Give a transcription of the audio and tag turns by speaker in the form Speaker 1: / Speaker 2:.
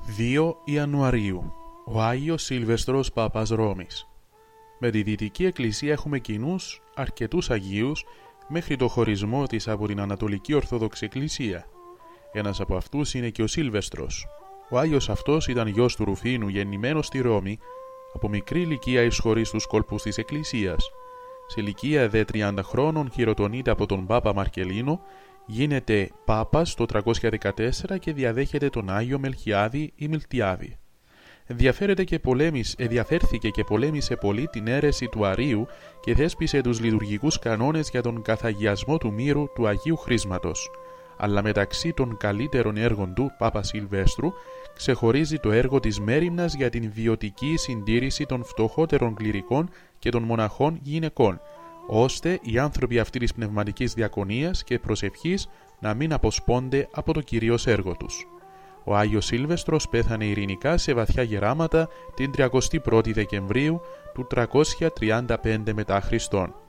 Speaker 1: 2 Ιανουαρίου. Ο Άγιος Σίλβεστρος Πάπας Ρώμης. Με τη Δυτική Εκκλησία έχουμε κοινούς αρκετούς Αγίους μέχρι το χωρισμό της από την Ανατολική Ορθόδοξη Εκκλησία. Ένας από αυτούς είναι και ο Σίλβεστρος. Ο Άγιος αυτός ήταν γιος του Ρουφίνου, γεννημένος στη Ρώμη, από μικρή ηλικία εισχωρεί στους κόλπους της Εκκλησίας. Σε ηλικία δε 30 χρόνων χειροτονείται από τον Πάπα Μαρκελίνο, γίνεται Πάπας το 314 και διαδέχεται τον Άγιο Μελχιάδη ή Μιλτιάδη. Ενδιαφέρθηκε και πολέμησε πολύ την αίρεση του Αρείου και θέσπισε τους λειτουργικούς κανόνες για τον καθαγιασμό του μύρου του Αγίου Χρίσματος. Αλλά μεταξύ των καλύτερων έργων του, Πάπα Σιλβέστρου, ξεχωρίζει το έργο της μέριμνας για την βιωτική συντήρηση των φτωχότερων κληρικών και των μοναχών γυναικών, ώστε οι άνθρωποι αυτής της πνευματικής διακονίας και προσευχής να μην αποσπώνται από το κυρίως έργο τους. Ο Άγιος Σίλβεστρος πέθανε ειρηνικά σε βαθιά γεράματα την 31η Δεκεμβρίου του 335 μετά Χριστόν.